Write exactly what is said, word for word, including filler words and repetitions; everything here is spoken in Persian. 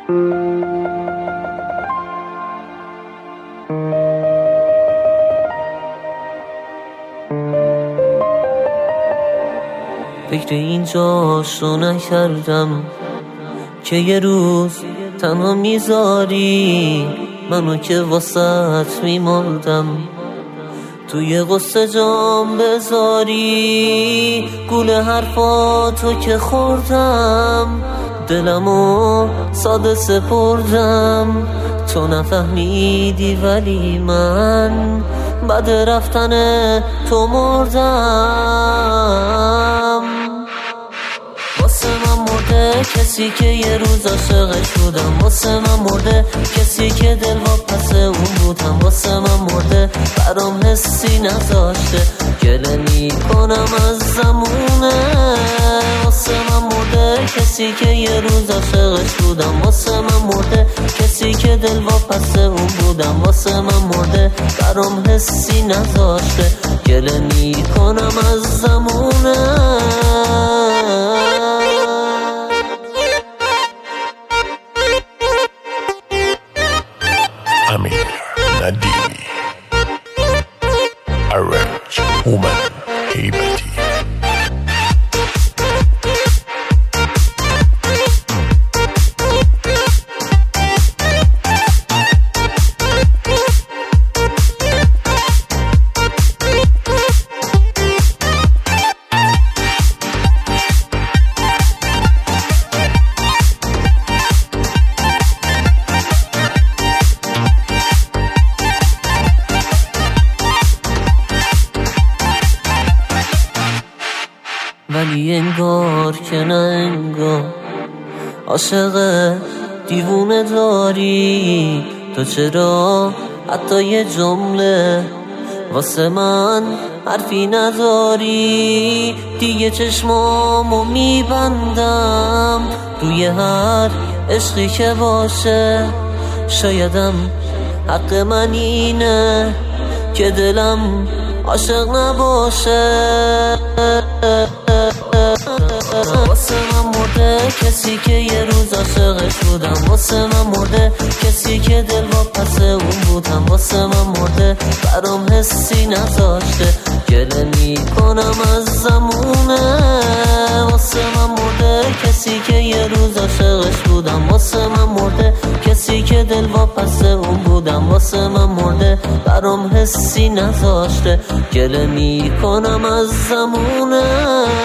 فکر اینجاشو نکردم که یه روز تنها میذاری منو که واسط میمردم، توی قصه جام بذاری گوله حرفاتو که خوردم، دلمو ساده سپردم، تو نفهمیدی ولی من بعد رفتن تو مردم. واسه من مرده کسی که یه روز عاشقش بودم، واسه من مرده کسی که دل واپس اون بودم، واسه من مرده برام حسی نذاشته گله میکنم از زمونه، واسه من مرده کسی که یه روز عاشقش بودم، واسه من مرده کسی که دل واپس اون بودم، واسه من مرده برام حسی نذاشته گله میکنم از زمونه. Amir Nadimi Arrange Woman Heybati ولی انگار که نه انگار عاشق دیوونه داری تو، چرا حتی یه جمله واسه من حرفی نداری؟ دیگه چشمامو میبندم روی هر عشقی که باشه، شایدم حق من اینه که دلم عاشق نباشه. واسه من مرده کسی که یه روز عاشقش بودم، واسه من مرده کسی که دل واپس اون بودم، واسه من مرده برام حسی نذاشته گله میکنم از زمونه، واسه من مرده کسی که یه روز عاشقش بودم، واسه من مرده کسی که دل واپس اون بودم، واسه من مرده برام حسی نذاشته گله میکنم از زمونه.